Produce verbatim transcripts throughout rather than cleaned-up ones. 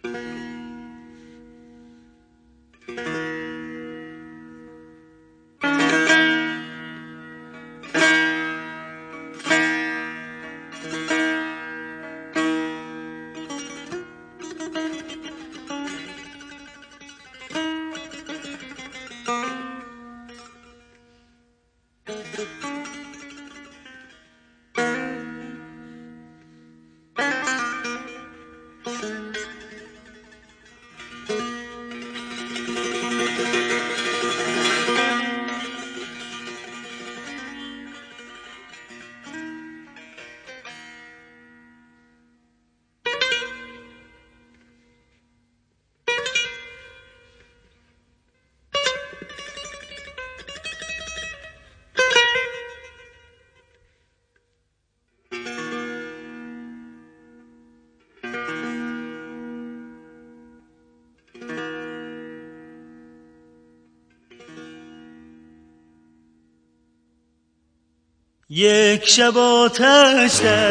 یک شب آتش در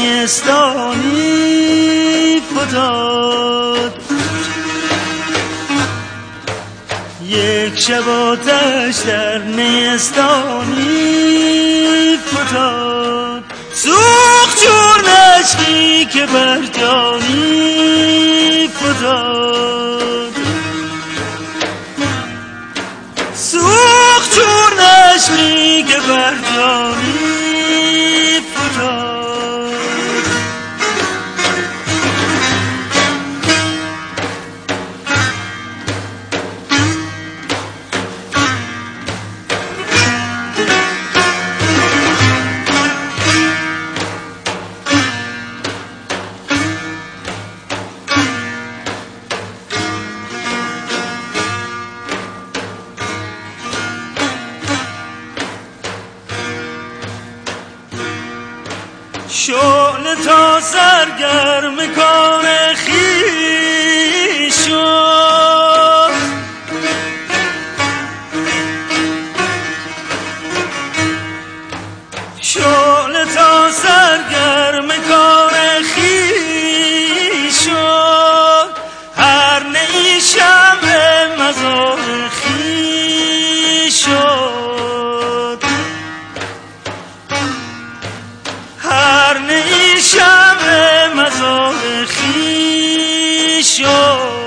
نیستانی فتاد، یک شب آتش در نیستانی فتاد، سوخت چون اشکی که بر جانی فتاد، سوخت چون اشکی که بر جانی فتاد. شعله تا سرگرم کار خویش شد، شعله تا سرگرم کار خویش شد، هر نی شمع مزار خویش شد، هر نی شمع مزار خویش شد.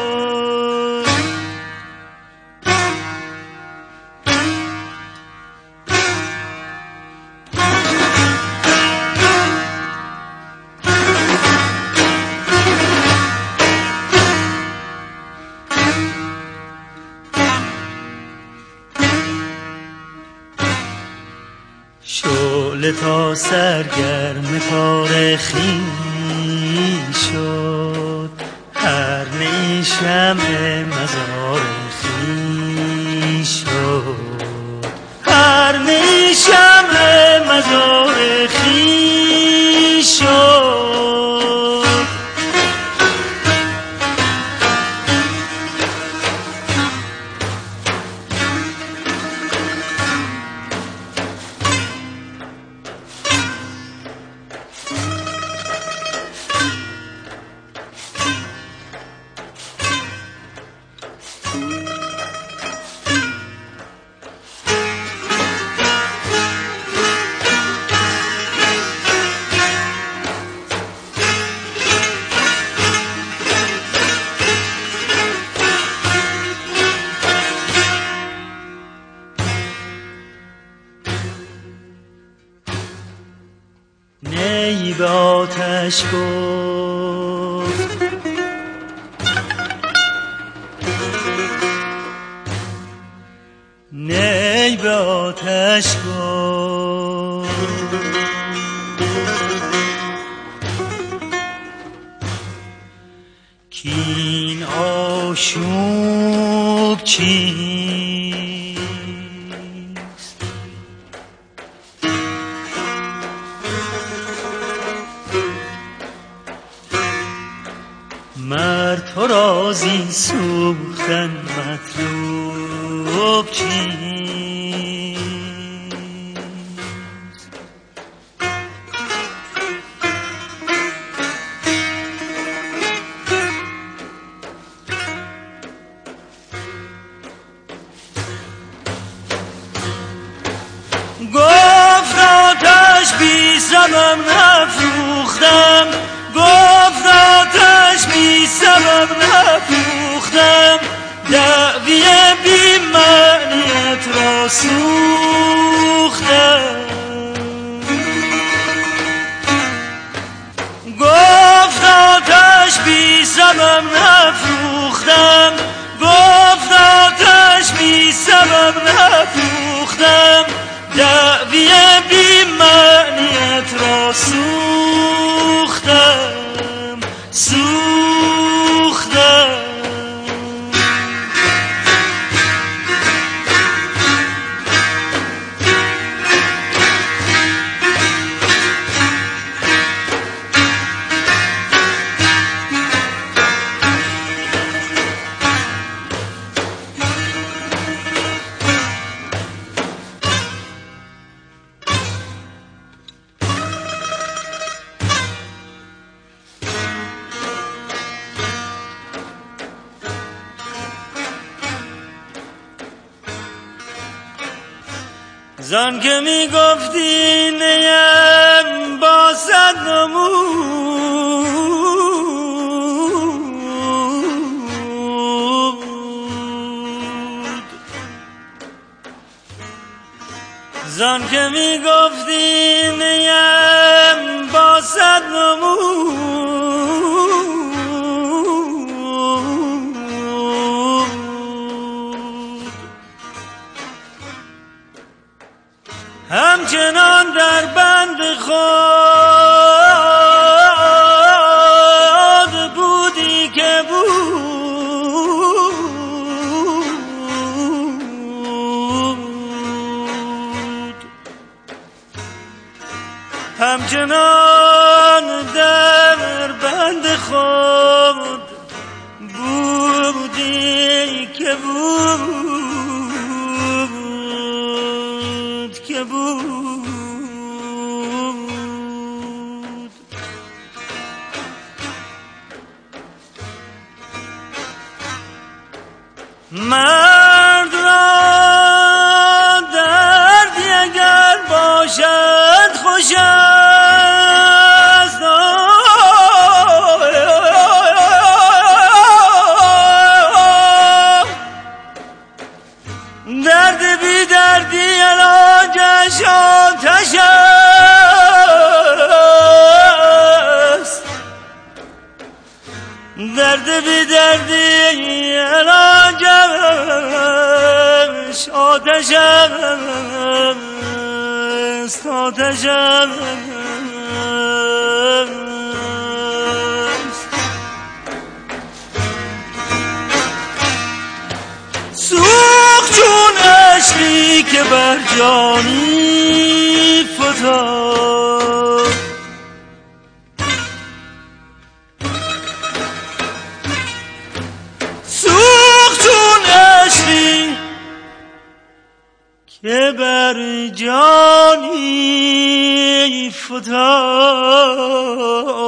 شعله تا سرگرم کار خویش شد، هر نی شمع مزار خویش شد، هر نی شمع مزار خویش شد. نی به آتش گفت نی به آتش گفت کین آشوب چیست، مرد تو را زین سوختن مطلوب چیست. سبب نفروختم، گفت آتش بی سبب نفروختم، دعوی بی معنیت را سوختم. گفت آتش بی سبب نفروختم، گفت آتش بی سبب نفروختم، دعوی بی معنیت را سوختم سوختم. زان که می گفتی نیم با صد نمود، زان که می گفتی نیم با صد نمود، همچنان در بند خود بودی که بود، همچنان در بند خود بودی که بود که بود. مرد را دردی اگر باشد خوش است، درد بی دردی علاجش آتش است، درد بی دردی علاجش آتش است، آتش است. سوخت چون اشکی که بر جانی فتاد، سوخت چون اشکی که بر جانی فتاد.